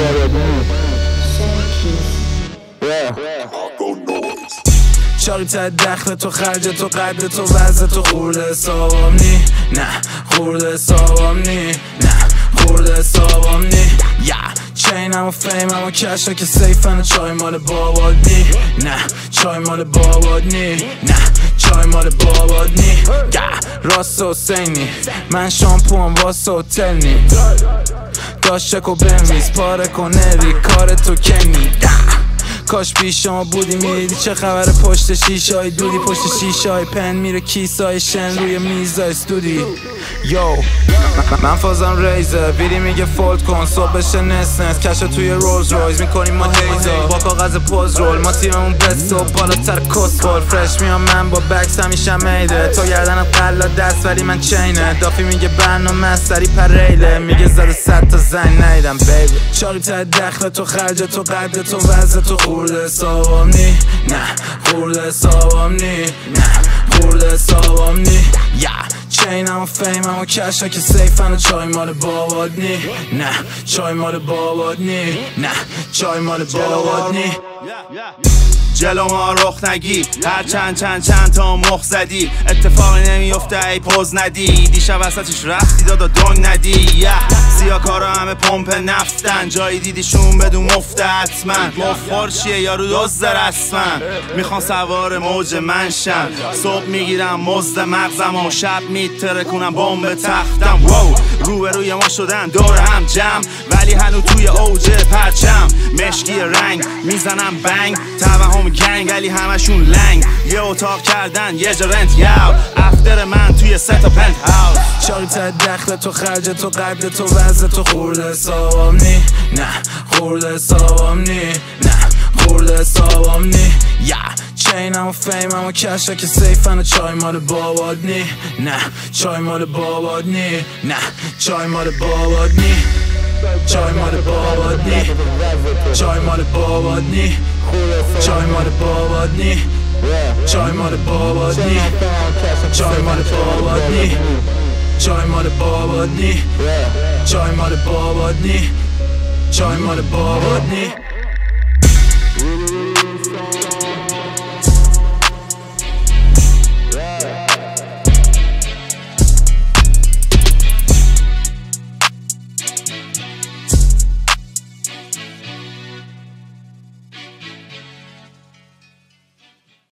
چاری تا دخل تو خرج تو قد تو وزن تو خورده حسابم نی نه خورده حسابم نی نه خورده حسابم نی چینم و فیمم و کشا که سیفن و چای مال باباد نی نه چای مال باباد نی نه چای مال باباد نی راست حسینی من شامپوام واسه هتل نی داشت چکو بمیز پاره کنه ری کار تو کنی کاش پیش شما بودی میدیدی چه خبر پشت شیشه های دودی پشت شیشه های پن میره کیسای شن روی میزای استودی یو من فازم ریزه بیری میگه فولد کن صبح بشه نسنس کش توی رولز رویز میکنیم ما هیزا با کاغذ پوز رول ما تیممون بست و بالاتر کسبال فرش میام من با بکس همیشه میده تو گردنم قلا دست ولی من چینه دافی میگه برنامه سری پریله میگه زده 100 تا زنگ نیدم بیبی چاری تا دخل تو خرج تو قد تو وزن تو خورده حسابم نی نه خورده حسابم نی نه خورده حسابم نی چینم و فیمم و کشا که سیفن و چای مال باباد نی نه چای مال باباد نی نه چای مال باباد نی جلو ما رخ نگی هر چند تا مخ زدی اتفاقی نمیفته ای پوز ندی دیشب وسطش رفتی دادا دنگ ندی سیاکارا همه پمپ نفتن جایی دیدیشون بدون مفته حتما مفخور چیه یارو دزد رسمن میخوان سوار موج منشن صبح میگیرم مزد مغزم و شب میترکونم بمب تختم روبروی ما شدن دور هم جمع ولی هنو توی اوج پرچم مشکی رنگ میزنم بنگ توهم گنگ ولی همشون لنگ یه اتاق کردن یه جا رنت یاو افتر من توی 3 تا پنت هاوس چاری تا دخل تو خرج تو قد تو وزن تو خورده حسابم نی نه خورده حسابم نی نه خورده حسابم نی چینم و فیمم و کشا که سیفن و چای مال باباد نی نه چای مال باباد نی نه چای مال باباد نی چای مال باباد نی چای مال باباد نی چای مال باباد نی چای مال باباد نی چای مال باباد نی چای مال باباد نی چای مال باباد نی چای مال باباد نی